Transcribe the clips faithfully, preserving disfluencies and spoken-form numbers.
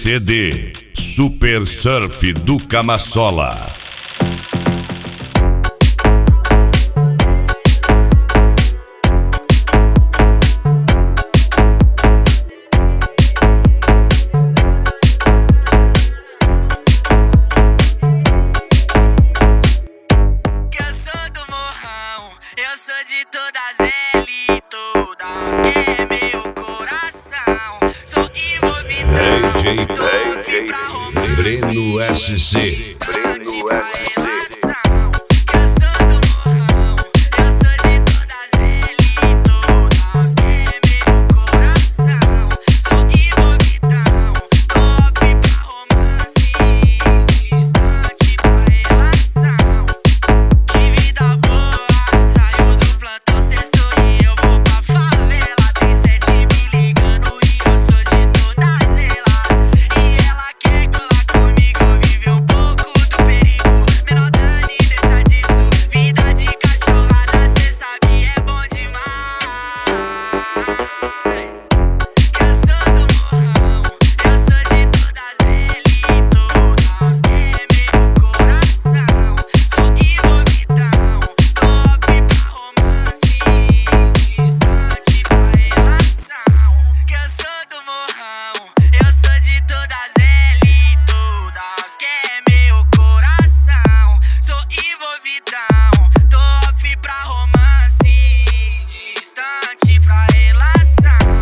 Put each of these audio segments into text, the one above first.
C D Super Surf do Camassola. Eu sou de todas elas, todas que meu coração. Sou envolvidão, tô aqui pra romance. Breno S C. Breno S C. Eu sou do morrão, eu sou de todas elas, todas que meu coração. Sou envolvidão, tô aqui pra romance. Distante pra relação. Que vida boa. Plantão sextou e eu vou pra favela. Tem sete me ligando e eu sou de todas elas. E ela quer colar comigo, viver um pouco do perigo. Menor Dani, deixa disso. Vida de cachorrada, cê sabe, é bom demais. Eu sou do morrão, eu sou de todas elas, todas que meu coração. Sou envolvidão, tô aqui pra romance. Distante pra relação. Que eu sou do morrão, eu sou de todas elas, todas que é meu coração. Sou envolvidão, tô off pra romance. Distante pra relação.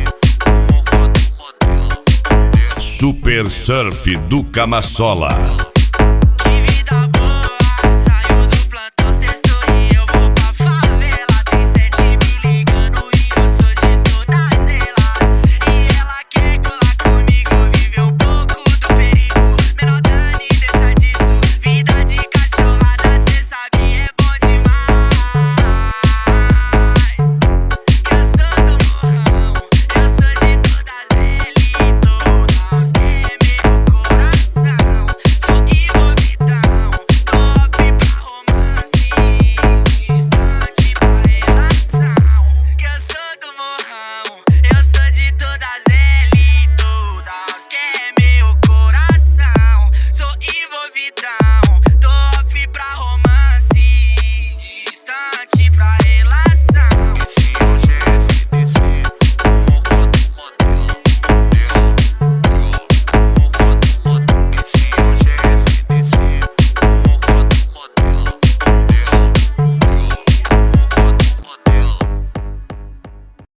Super Surf do Camassola.